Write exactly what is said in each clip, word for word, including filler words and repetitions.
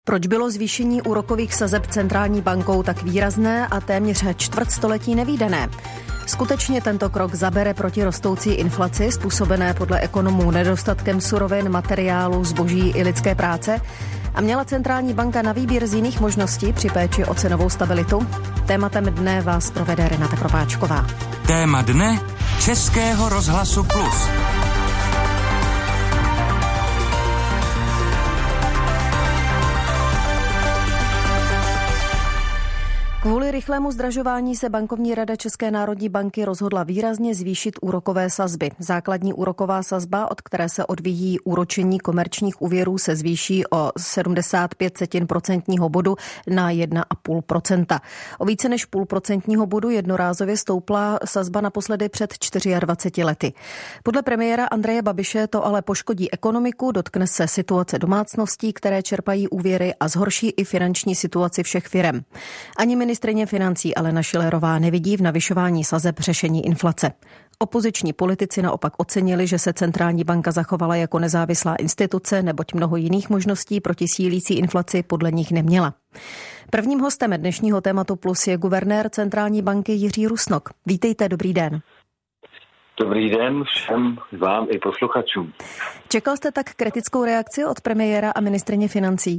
Proč bylo zvýšení úrokových sazeb centrální bankou tak výrazné a téměř čtvrtstoletí nevídané? Skutečně tento krok zabere proti rostoucí inflaci, způsobené podle ekonomů nedostatkem surovin, materiálu, zboží i lidské práce? A měla centrální banka na výběr z jiných možností při péči o cenovou stabilitu? Tématem dne vás provede Renata Kropáčková. Téma dne Českého rozhlasu Plus. Kvůli rychlému zdražování se bankovní rada České národní banky rozhodla výrazně zvýšit úrokové sazby. Základní úroková sazba, od které se odvíjí úročení komerčních úvěrů, se zvýší o sedmdesát pět setin procentního bodu na jedna celá pět procenta. O více než půl procentního bodu jednorázově stoupla sazba naposledy před dvaceti čtyřmi lety. Podle premiéra Andreje Babiše to ale poškodí ekonomiku, dotkne se situace domácností, které čerpají úvěry, a zhorší i finanční situaci všech firem. Ani ministryně financí Alena Schillerová nevidí v navyšování sazeb řešení inflace. Opoziční politici naopak ocenili, že se centrální banka zachovala jako nezávislá instituce, neboť mnoho jiných možností proti sílící inflaci podle nich neměla. Prvním hostem dnešního tématu Plus je guvernér centrální banky Jiří Rusnok. Vítejte, dobrý den. Dobrý den všem vám i posluchačům. Čekal jste tak kritickou reakci od premiéra a ministryně financí?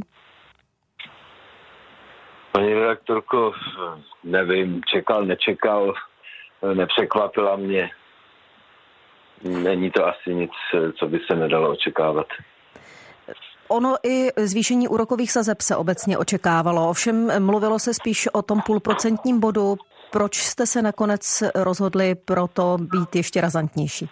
Paní redaktorko, nevím, čekal, nečekal, nepřekvapila mě. Není to asi nic, co by se nedalo očekávat. Ono i zvýšení úrokových sazeb se obecně očekávalo, ovšem mluvilo se spíš o tom půlprocentním bodu. Proč jste se nakonec rozhodli pro to být ještě razantnější?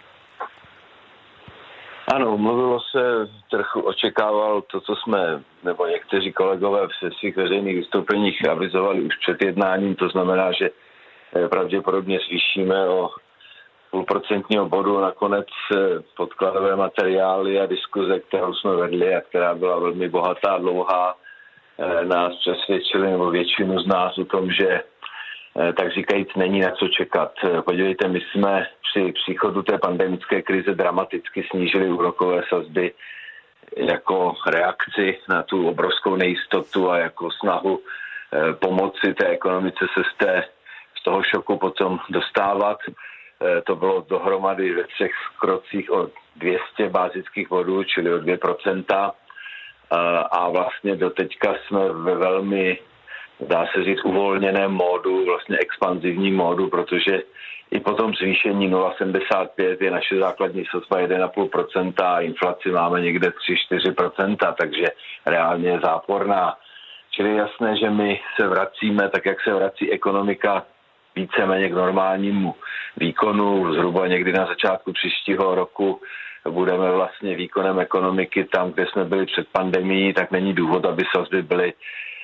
Ano, mluvilo se, trochu očekával to, co jsme, nebo někteří kolegové v svých veřejných vystoupeních avizovali už před jednáním, to znamená, že pravděpodobně zvýšíme o půlprocentního bodu. Nakonec podkladové materiály a diskuze, kterou jsme vedli a která byla velmi bohatá a dlouhá, nás přesvědčili, nebo většinu z nás, o tom, že tak říkajíc není na co čekat. Podívejte, my jsme při příchodu té pandemické krize dramaticky snížili úrokové sazby jako reakci na tu obrovskou nejistotu a jako snahu pomoci té ekonomice se z, té, z toho šoku potom dostávat. To bylo dohromady ve třech krocích o dvě stě bázických bodů, čili o dvě procenta. A vlastně doteďka jsme ve velmi, dá se říct, uvolněném módu, vlastně expanzivním módu, protože i po tom zvýšení nula celá sedmdesát pět je naše základní sazba jedna celá pět procenta a inflaci máme někde tři až čtyři procenta, takže reálně je záporná. Čili je jasné, že my se vracíme, tak jak se vrací ekonomika, víceméně k normálnímu výkonu. Zhruba někdy na začátku příštího roku budeme vlastně výkonem ekonomiky tam, kde jsme byli před pandemií, tak není důvod, aby sazby byly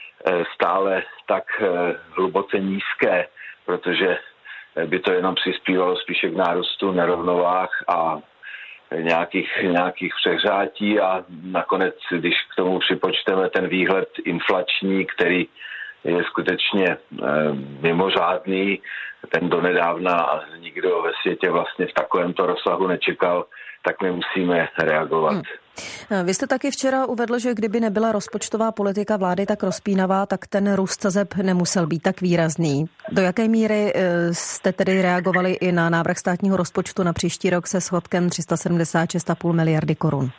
stále tak hluboce nízké, protože by to jenom přispívalo spíše k nárůstu nerovnovách a nějakých, nějakých přehřátí a nakonec, když k tomu připočteme ten výhled inflační, který je skutečně e, mimořádný, ten donedávna nikdo ve světě vlastně v takovémto rozsahu nečekal, tak my musíme reagovat. Hmm. Vy jste taky včera uvedl, že kdyby nebyla rozpočtová politika vlády tak rozpínavá, tak ten růst sazeb nemusel být tak výrazný. Do jaké míry jste tedy reagovali i na návrh státního rozpočtu na příští rok se schodkem tři sta sedmdesát šest celá pět miliardy korun?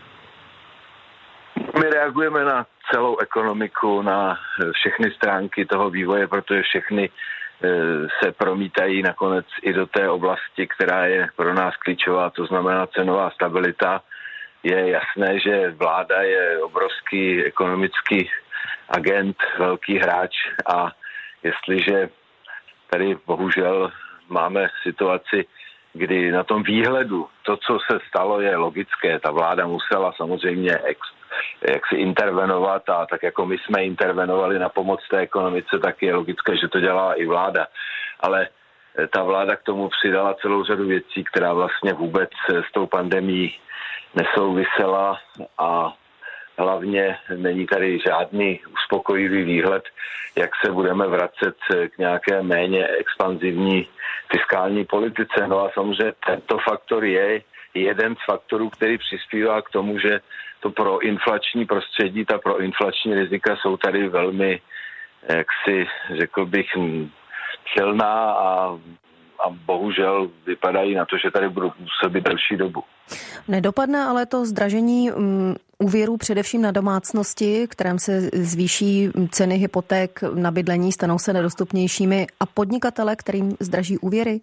My reagujeme na celou ekonomiku, na všechny stránky toho vývoje, protože všechny se promítají nakonec i do té oblasti, která je pro nás klíčová, to znamená cenová stabilita. Je jasné, že vláda je obrovský ekonomický agent, velký hráč a jestliže tady bohužel máme situaci, kdy na tom výhledu to, co se stalo, je logické. Ta vláda musela samozřejmě ex, jak si intervenovat a tak jako my jsme intervenovali na pomoc té ekonomice, tak je logické, že to dělala i vláda. Ale ta vláda k tomu přidala celou řadu věcí, která vlastně vůbec s tou pandemií nesouvisela a hlavně není tady žádný uspokojivý výhled, jak se budeme vracet k nějaké méně expanzivní fiskální politice. No a samozřejmě tento faktor je jeden z faktorů, který přispívá k tomu, že to proinflační prostředí, ta proinflační rizika jsou tady velmi, jaksi řekl bych, silná a, a bohužel vypadají na to, že tady budou působit delší dobu. Nedopadne ale to zdražení um, úvěrů především na domácnosti, kterém se zvýší ceny hypoték na bydlení, stanou se nedostupnějšími, a podnikatele, kterým zdraží úvěry?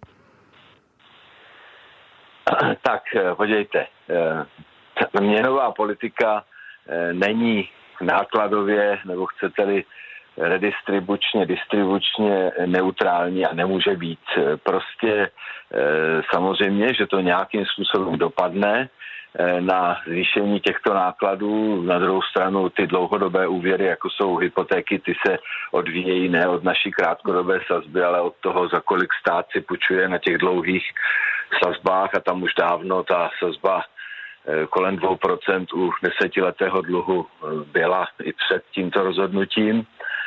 Tak, podívejte, měnová politika není nákladově, nebo chcete-li redistribučně, distribučně neutrální a nemůže být. Prostě samozřejmě, že to nějakým způsobem dopadne na zvýšení těchto nákladů. Na druhou stranu ty dlouhodobé úvěry, jako jsou hypotéky, ty se odvíjejí ne od naší krátkodobé sazby, ale od toho, za kolik stát si půjčuje na těch dlouhých sazbách, a tam už dávno ta sazba kolem dvou procent u desetiletého dluhu byla i před tímto rozhodnutím.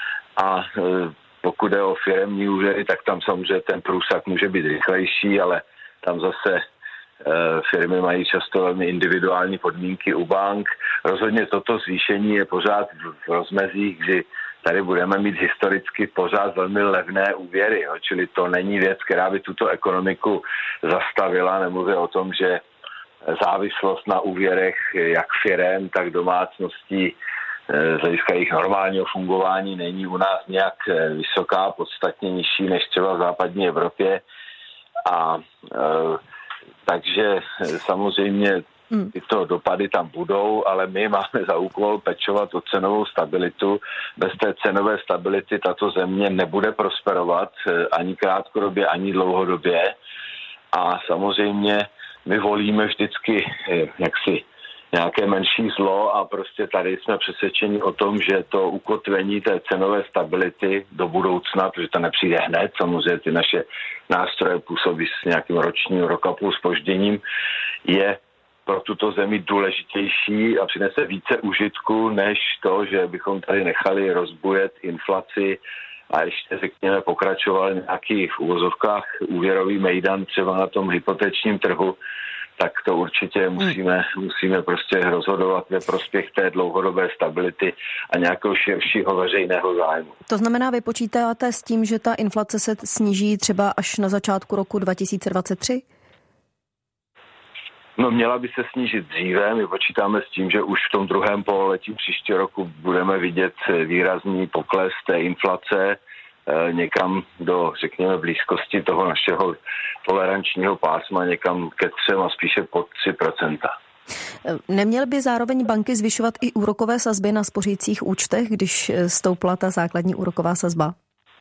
A pokud je o firemní úvěry, tak tam samozřejmě ten průsak může být rychlejší, ale tam zase firmy mají často velmi individuální podmínky u bank. Rozhodně toto zvýšení je pořád v rozmezích, kdy tady budeme mít historicky pořád velmi levné úvěry, jo. Čili to není věc, která by tuto ekonomiku zastavila. Nemluvě o tom, že závislost na úvěrech jak firem, tak domácností z hlediska jejich normálního fungování není u nás nějak vysoká, podstatně nižší než třeba v západní Evropě. A e, takže samozřejmě tyto dopady tam budou, ale my máme za úkol pečovat o cenovou stabilitu. Bez té cenové stability tato země nebude prosperovat ani krátkodobě, ani dlouhodobě. A samozřejmě my volíme vždycky jaksi nějaké menší zlo a prostě tady jsme přesvědčeni o tom, že to ukotvení té cenové stability do budoucna, protože to nepřijde hned, samozřejmě ty naše nástroje působí s nějakým ročním, rok a půl zpožděním, je pro tuto zemi důležitější a přinese více užitku, než to, že bychom tady nechali rozbujet inflaci a ještě, řekněme, pokračoval nějaký v uvozovkách úvěrový mejdan třeba na tom hypotečním trhu, tak to určitě musíme, musíme prostě rozhodovat ve prospěch té dlouhodobé stability a nějakého širšího veřejného zájmu. To znamená, vy počítáte s tím, že ta inflace se sníží třeba až na začátku roku dva tisíce dvacet tři? No, měla by se snížit dříve. My počítáme s tím, že už v tom druhém pololetí příštího roku budeme vidět výrazný pokles té inflace někam do, řekněme, blízkosti toho našeho tolerančního pásma, někam ke třem a spíše pod tři procenta. Neměly by zároveň banky zvyšovat i úrokové sazby na spořících účtech, když stoupla ta základní úroková sazba?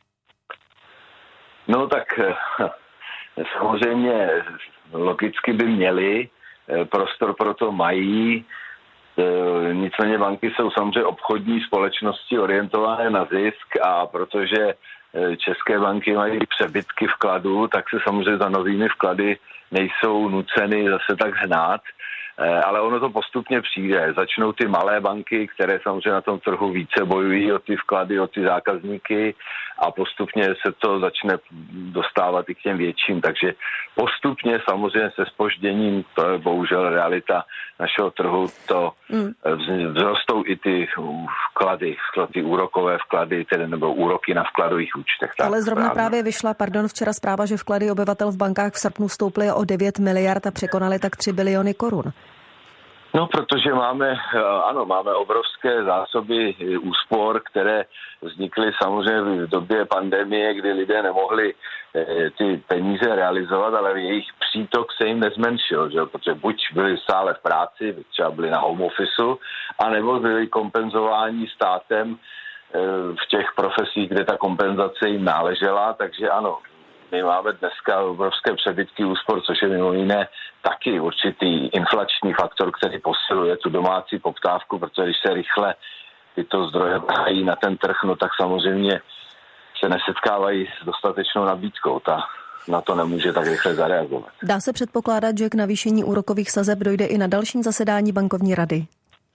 No tak samozřejmě logicky by měly, prostor pro to mají, nicméně banky jsou samozřejmě obchodní společnosti orientované na zisk a protože české banky mají přebytky vkladů, tak se samozřejmě za novými vklady nejsou nuceny zase tak hnát, ale ono to postupně přijde. Začnou ty malé banky, které samozřejmě na tom trhu více bojují o ty vklady, o ty zákazníky a postupně se to začne dostávat i k těm větším. Takže postupně samozřejmě se zpožděním, to je bohužel realita našeho trhu, to vzrostou i ty vklady, ty úrokové vklady, tedy nebo úroky na vkladových účtech. Tak, ale zrovna právě. právě vyšla, pardon, včera zpráva, že vklady obyvatel v bankách v srpnu stouply o devět miliard a překonaly tak tři biliony korun. No, protože máme, ano, máme obrovské zásoby úspor, které vznikly samozřejmě v době pandemie, kdy lidé nemohli ty peníze realizovat, ale jejich přítok se jim nezmenšil, že? Protože buď byli stále v práci, třeba byli na home officeu, anebo byli kompenzováni státem v těch profesích, kde ta kompenzace jim náležela, takže ano, my máme dneska obrovské přebytky úspor, což je mimo jiné taky určitý inflační faktor, který posiluje tu domácí poptávku, protože když se rychle tyto zdroje vrhají na ten trh, no tak samozřejmě se nesetkávají s dostatečnou nabídkou. Ta na to nemůže tak rychle zareagovat. Dá se předpokládat, že k navýšení úrokových sazeb dojde i na dalším zasedání bankovní rady?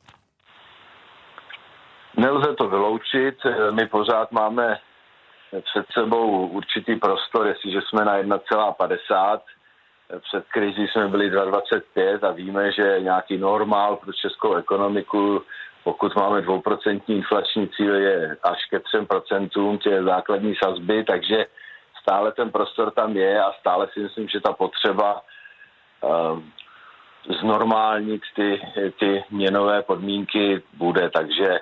Nelze to vyloučit. My pořád máme před sebou určitý prostor, jestliže jsme na jedna celá padesát, Před krizí jsme byli dva celá dvacet pět a víme, že nějaký normál pro českou ekonomiku, pokud máme dvouprocentní inflační cíl, je až ke třem procentům tě základní sazby, takže stále ten prostor tam je a stále si myslím, že ta potřeba um, znormálnit ty, ty měnové podmínky bude, takže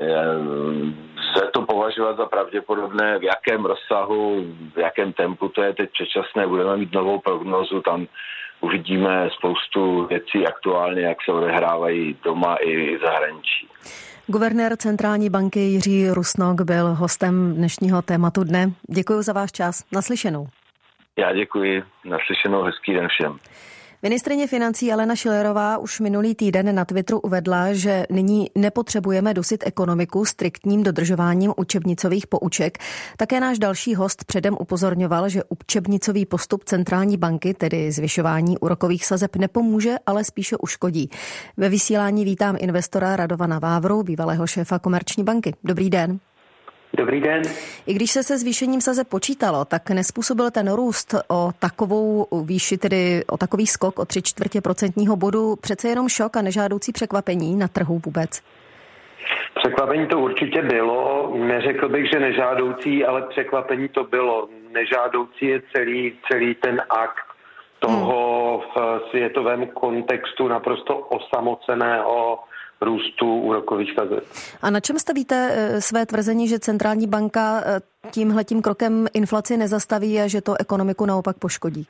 lze to považovat za pravděpodobné, v jakém rozsahu, v jakém tempu, to je teď předčasné, budeme mít novou prognózu, tam uvidíme spoustu věcí aktuálně, jak se odehrávají doma i v zahraničí. Guvernér Centrální banky Jiří Rusnok byl hostem dnešního tématu dne. Děkuji za váš čas. Naslyšenou. Já děkuji. Naslyšenou. Hezký den všem. Ministryně financí Alena Schillerová už minulý týden na Twitteru uvedla, že nyní nepotřebujeme dusit ekonomiku striktním dodržováním učebnicových pouček. Také náš další host předem upozorňoval, že učebnicový postup centrální banky, tedy zvyšování úrokových sazeb, nepomůže, ale spíše uškodí. Ve vysílání vítám investora Radovana Vávru, bývalého šéfa Komerční banky. Dobrý den. Dobrý den. I když se se zvýšením sazeb počítalo, tak nespůsobil ten růst o takovou výši, tedy o takový skok o tři čtvrtě procentního bodu, přece jenom šok a nežádoucí překvapení na trhu vůbec? Překvapení to určitě bylo. Neřekl bych, že nežádoucí, ale překvapení to bylo. Nežádoucí je celý, celý ten akt toho v světovém kontextu naprosto osamoceného růstu úrokových sazeb. A na čem stavíte své tvrzení, že centrální banka tímhletím krokem inflaci nezastaví a že to ekonomiku naopak poškodí?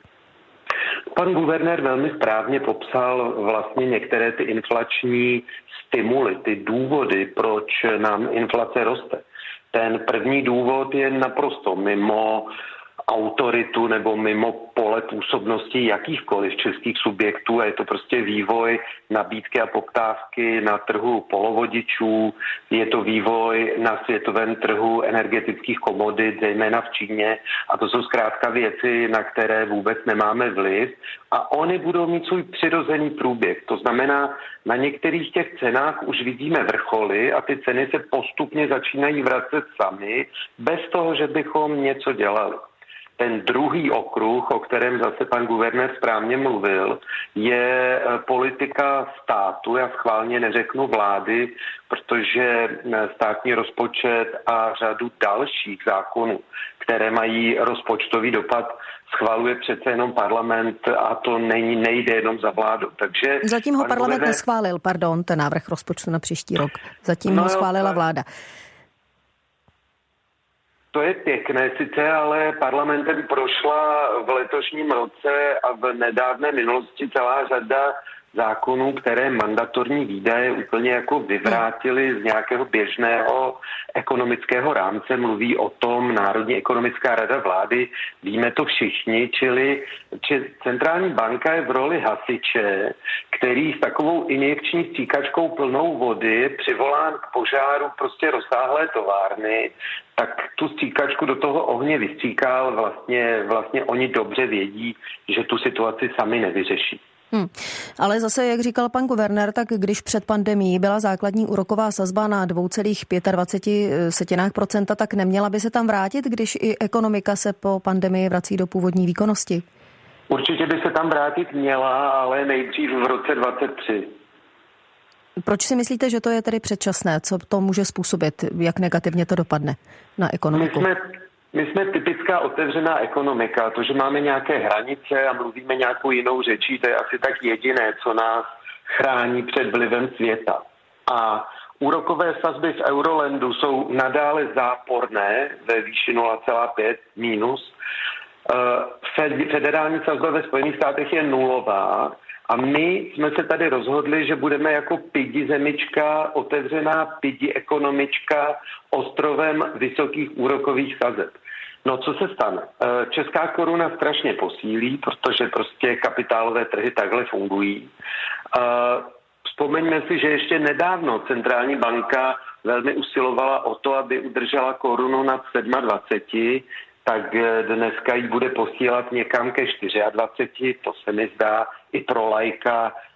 Pan guvernér velmi správně popsal vlastně některé ty inflační stimuly, ty důvody, proč nám inflace roste. Ten první důvod je naprosto mimo autoritu nebo mimo pole působnosti jakýchkoliv českých subjektů a je to prostě vývoj nabídky a poptávky na trhu polovodičů, je to vývoj na světovém trhu energetických komodit, zejména v Číně a to jsou zkrátka věci, na které vůbec nemáme vliv a oni budou mít svůj přirozený průběh. To znamená, na některých těch cenách už vidíme vrcholy a ty ceny se postupně začínají vracet sami, bez toho, že bychom něco dělali. Ten druhý okruh, o kterém zase pan guvernér správně mluvil, je politika státu, já schválně neřeknu vlády, protože státní rozpočet a řadu dalších zákonů, které mají rozpočtový dopad, schvaluje přece jenom parlament a to není, nejde jenom za vládu. Takže Zatím ho parlament guvernér... neschválil, pardon, ten návrh rozpočtu na příští rok. Zatím no, ho schválila vláda. To je pěkné sice, ale parlamentem prošla v letošním roce a v nedávné minulosti celá řada zákonů, které mandatorní výdaje úplně jako vyvrátily z nějakého běžného ekonomického rámce. Mluví o tom Národní ekonomická rada vlády, víme to všichni, čili či centrální banka je v roli hasiče, který s takovou injekční stříkačkou plnou vody přivolán k požáru prostě rozsáhlé továrny, tak tu stříkačku do toho ohně vystříkal, vlastně, vlastně oni dobře vědí, že tu situaci sami nevyřeší. Hmm. Ale zase, jak říkal pan guvernér, tak když před pandemií byla základní úroková sazba na dvě celá dvacet pět procenta, tak neměla by se tam vrátit, když i ekonomika se po pandemii vrací do původní výkonnosti? Určitě by se tam vrátit měla, ale nejdřív v roce dvacet tři. Proč si myslíte, že to je tedy předčasné? Co to může způsobit? Jak negativně to dopadne na ekonomiku? My jsme, my jsme typická otevřená ekonomika. To, že máme nějaké hranice a mluvíme nějakou jinou řečí, to je asi tak jediné, co nás chrání před vlivem světa. A úrokové sazby v Eurolandu jsou nadále záporné ve výši nula celá pět minus. Federální sazba ve Spojených státech je nulová. A my jsme se tady rozhodli, že budeme jako pidi zemička, otevřená pidi ekonomička ostrovem vysokých úrokových sazeb. No co se stane? Česká koruna strašně posílí, protože prostě kapitálové trhy takhle fungují. Vzpomeňme si, že ještě nedávno centrální banka velmi usilovala o to, aby udržela korunu nad dvacet sedm, tak dneska ji bude posílat někam ke dvaceti čtyři. To se mi zdá i pro laika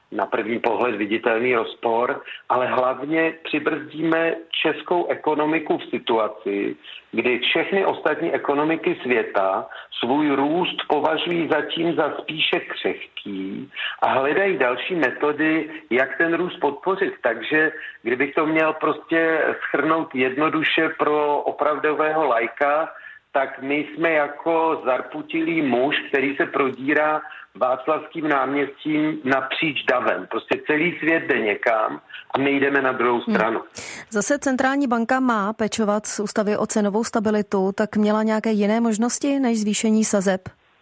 na první pohled viditelný rozpor, ale hlavně přibrzdíme českou ekonomiku v situaci, kdy všechny ostatní ekonomiky světa svůj růst považují zatím za spíše křehký a hledají další metody, jak ten růst podpořit. Takže kdybych to měl prostě shrnout jednoduše pro opravdového laika, tak my jsme jako zarputilý muž, který se prodírá Václavským náměstím napříč davem. Prostě celý svět jde někam a my jdeme na druhou stranu. Hmm. Zase centrální banka má pečovat z ústavy o cenovou stabilitu, tak měla nějaké jiné možnosti než zvýšení sazeb?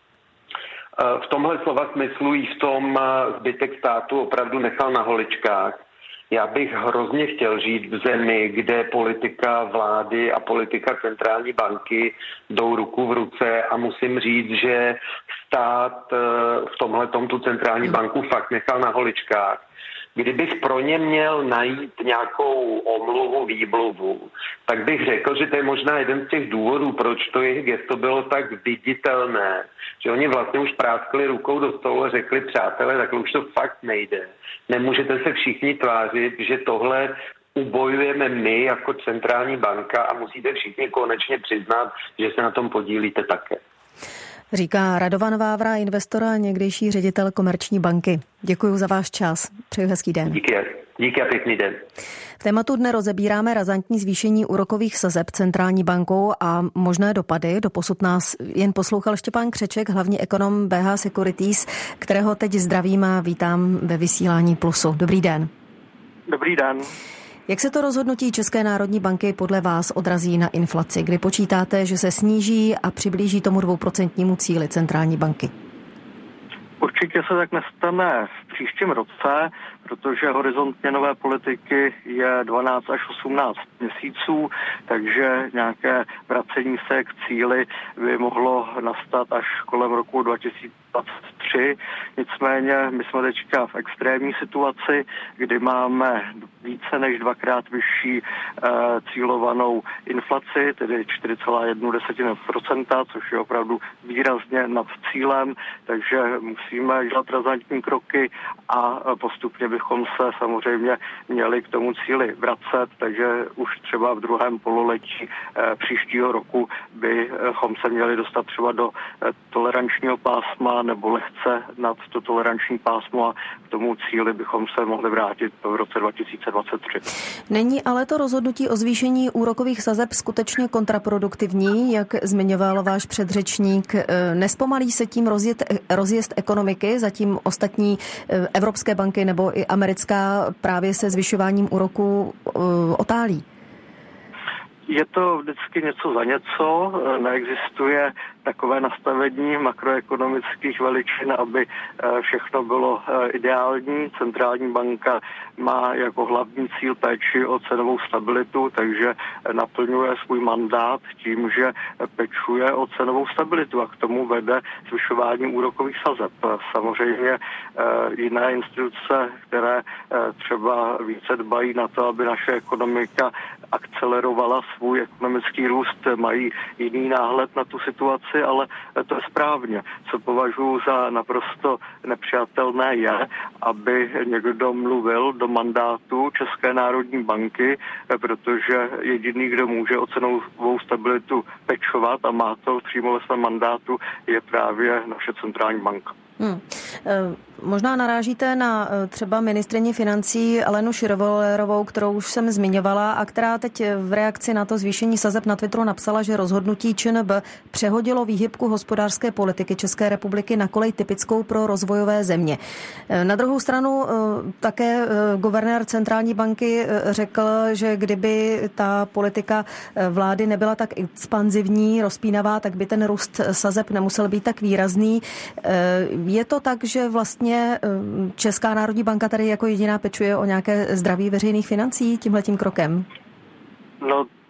V tomhle slova smyslu jí v tom zbytek státu opravdu nechal na holičkách. Já bych hrozně chtěl žít v zemi, kde politika vlády a politika centrální banky jdou ruku v ruce a musím říct, že stát v tomhletom tu centrální banku fakt nechal na holičkách. Kdybych pro ně měl najít nějakou omluvu, výmluvu, tak bych řekl, že to je možná jeden z těch důvodů, proč to jejich gesto bylo tak viditelné, že oni vlastně už práskli rukou do stolu a řekli, přátelé, takhle už to fakt nejde. Nemůžete se všichni tvářit, že tohle ubojujeme my jako centrální banka a musíte všichni konečně přiznat, že se na tom podílíte také. Říká Radovan Vávra, investor a někdejší ředitel Komerční banky. Děkuji za váš čas. Přeju hezký den. Díky, díky a pěkný den. V tématu dne rozebíráme razantní zvýšení úrokových sazeb centrální bankou a možné dopady. Doposud nás jen poslouchal Štěpán Křeček, hlavní ekonom bé há Securities, kterého teď zdravím a vítám ve vysílání Plusu. Dobrý den. Dobrý den. Jak se to rozhodnutí České národní banky podle vás odrazí na inflaci? Kdy počítáte, že se sníží a přiblíží tomu dvouprocentnímu cíli centrální banky? Určitě se tak nestane v příštím roce, protože horizont měnové politiky je dvanáct až osmnáct měsíců, takže nějaké vracení se k cíli by mohlo nastat až kolem roku dva tisíce dvacet tři. Nicméně my jsme teďka v extrémní situaci, kdy máme více než dvakrát vyšší uh, cílovanou inflaci, tedy čtyři celá jedna procenta, což je opravdu výrazně nad cílem, takže musíme dělat razantní kroky a postupně bychom se samozřejmě měli k tomu cíli vracet, takže už třeba v druhém pololetí uh, příštího roku bychom se měli dostat třeba do uh, tolerančního pásma nebo lehce nad to toleranční pásmo a k tomu cíli bychom se mohli vrátit v roce dva tisíce dvacet tři. Není ale to rozhodnutí o zvýšení úrokových sazeb skutečně kontraproduktivní, jak zmiňoval váš předřečník? Nespomalí se tím rozjet, rozjezd ekonomiky, zatím ostatní evropské banky nebo i americká právě se zvyšováním úroků otálí? Je to vždycky něco za něco, neexistuje takové nastavení makroekonomických veličin, aby všechno bylo ideální. Centrální banka má jako hlavní cíl péči o cenovou stabilitu, takže naplňuje svůj mandát tím, že pečuje o cenovou stabilitu a k tomu vede zvyšování úrokových sazeb. Samozřejmě jiné instituce, které třeba více dbají na to, aby naše ekonomika akcelerovala svůj ekonomický růst, mají jiný náhled na tu situaci, ale to je správně. Co považuji za naprosto nepřijatelné je, aby někdo mluvil do mandátu České národní banky, protože jediný, kdo může o cenovou stabilitu pečovat a má to přímo ve svém mandátu, je právě naše centrální banka. Hmm. Možná narážíte na třeba ministryni financí Alenu Schillerovou, kterou už jsem zmiňovala a která teď v reakci na to zvýšení sazeb na Twitteru napsala, že rozhodnutí ČNB přehodilo výhybku hospodářské politiky České republiky na kolej typickou pro rozvojové země. Na druhou stranu také guvernér centrální banky řekl, že kdyby ta politika vlády nebyla tak expanzivní, rozpínavá, tak by ten růst sazeb nemusel být tak výrazný. Je to tak, že vlastně Česká národní banka tady jako jediná pečuje o nějaké zdraví veřejných financí tímhletím krokem? No,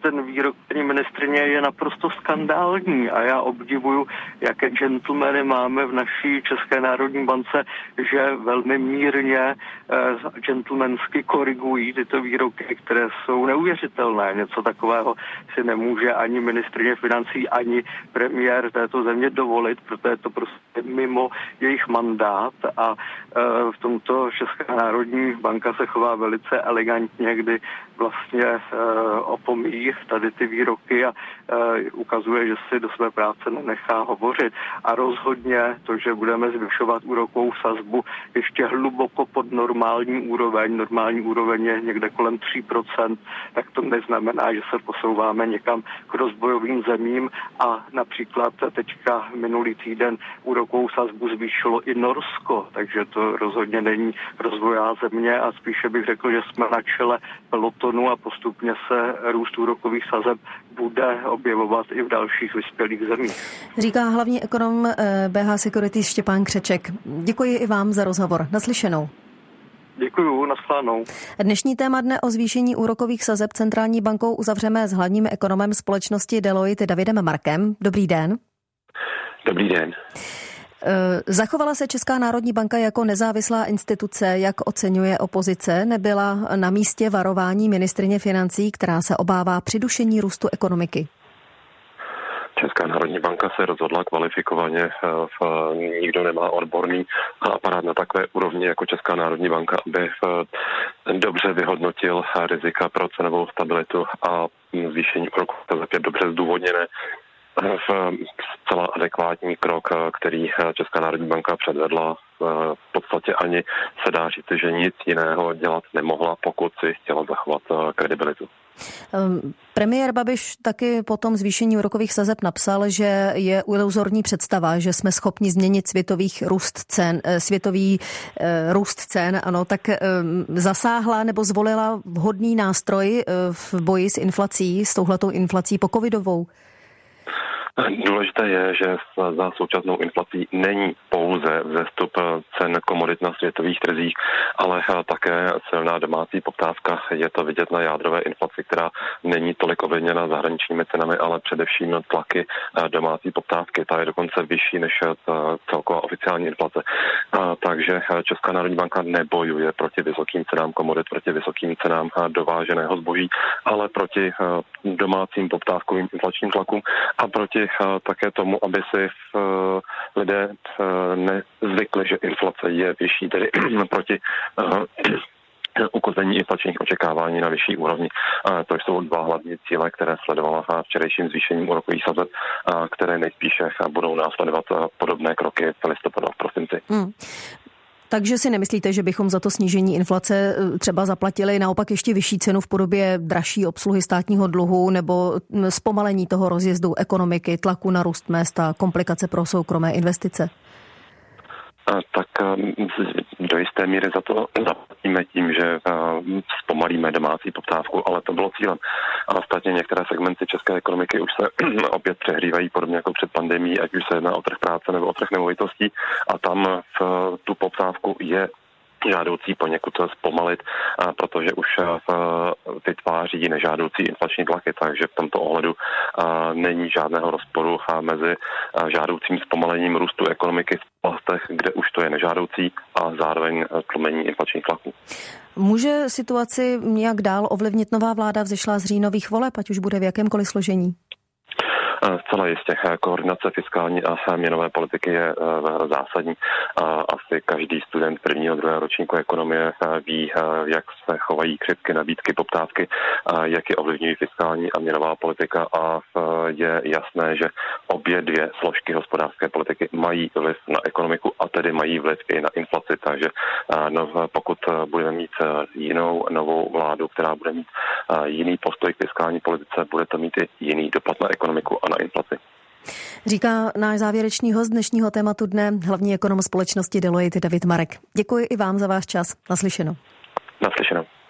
ten výrok paní ministryně je naprosto skandální a já obdivuju, jaké gentlemany máme v naší České národní bance, že velmi mírně uh, gentlemansky korigují tyto výroky, které jsou neuvěřitelné. Něco takového si nemůže ani ministryně financí, ani premiér této země dovolit, protože je to prostě mimo jejich mandát a uh, v tomto Česká národní banka se chová velice elegantně, kdy vlastně uh, opomíjí tady ty výroky a uh, ukazuje, že si do své práce nenechá hovořit. A rozhodně to, že budeme zvyšovat úrokovou sazbu ještě hluboko pod normální úroveň, normální úroveň je někde kolem tři procenta, tak to neznamená, že se posouváme někam k rozvojovým zemím a například teďka minulý týden úrokovou sazbu zvýšilo i Norsko, takže to rozhodně není rozvojová země a spíše bych řekl, že jsme na čele pelotonu a postupně se růst úrokových sazeb bude objevovat i v dalších vyspělých zemích. Říká hlavní ekonom bé há Securities Štěpán Křeček. Děkuji i vám za rozhovor. Naslyšenou. Děkuju, nashledanou. Dnešní téma dne o zvýšení úrokových sazeb centrální bankou uzavřeme s hlavním ekonomem společnosti Deloitte Davidem Markem. Dobrý den. Dobrý den. Zachovala se Česká národní banka jako nezávislá instituce, jak oceňuje opozice? Nebyla na místě varování ministryně financí, která se obává přidušení růstu ekonomiky? Česká národní banka se rozhodla kvalifikovaně, v, nikdo nemá odborný aparát na takové úrovni jako Česká národní banka, aby v, dobře vyhodnotil rizika pro cenovou stabilitu a zvýšení úrokových sazeb je dobře zdůvodněné. V zcela adekvátní krok, který Česká národní banka předvedla, v podstatě ani se dá říct, že nic jiného dělat nemohla, pokud si chtěla zachovat kredibilitu. Premiér Babiš taky po tom zvýšení úrokových sazeb napsal, že je iluzorní představa, že jsme schopni změnit světových růst cen, světový růst cen. Ano, tak zasáhla nebo zvolila vhodný nástroj v boji s inflací, s touhletou inflací pocovidovou? Důležité je, že za současnou inflací není pouze vzestup cen komodit na světových trzích, ale také silná domácí poptávka. Je to vidět na jádrové inflaci, která není tolik ovlivněna zahraničními cenami, ale především tlaky domácí poptávky. Ta je dokonce vyšší než celková oficiální inflace. Takže Česká národní banka nebojuje proti vysokým cenám komodit, proti vysokým cenám dováženého zboží, ale proti domácím poptávkovým inflačním tlakům a proti také tomu, aby si v, lidé nezvykli, že inflace je vyšší, tedy proti uh, ukotvení inflačních očekávání na vyšší úrovni. Uh, to jsou dva hlavní cíle, které sledovala včerejším zvýšením úrokových sazeb, uh, které nejspíše budou následovat uh, podobné kroky v listopadu a v prosinci. Hmm. Takže si nemyslíte, že bychom za to snížení inflace třeba zaplatili naopak ještě vyšší cenu v podobě dražší obsluhy státního dluhu nebo zpomalení toho rozjezdu ekonomiky, tlaku na růst mezd a komplikace pro soukromé investice? Tak do jisté míry za to zaplatíme tím, že zpomalíme domácí poptávku, ale to bylo cílem. A ostatně některé segmenty české ekonomiky už se opět přehřívají podobně jako před pandemií, ať už se jedná o trh práce nebo o trh nemovitostí a tam v tu poptávku je žádoucí poněkud zpomalit, protože už vytváří nežádoucí inflační tlaky, takže v tomto ohledu není žádného rozporu mezi žádoucím zpomalením růstu ekonomiky v oblastech, kde už to je nežádoucí a zároveň tlumení inflačních tlaků. Může situaci nějak dál ovlivnit nová vláda vzešlá z říjnových voleb, ať už bude v jakémkoliv složení? Zcela jistě koordinace fiskální a měnové politiky je zásadní. Asi každý student prvního, druhého ročníku ekonomie ví, jak se chovají křivky nabídky, poptávky, jak je ovlivňují fiskální a měnová politika a je jasné, že obě dvě složky hospodářské politiky mají vliv na ekonomiku a tedy mají vliv i na inflaci. Takže no, pokud budeme mít jinou novou vládu, která bude mít jiný postoj k fiskální politice, bude to mít i jiný dopad na ekonomiku a na inflaci. Říká náš závěrečný host dnešního tématu dne, hlavní ekonom společnosti Deloitte David Marek. Děkuji i vám za váš čas. Naslyšenou. Naslyšenou.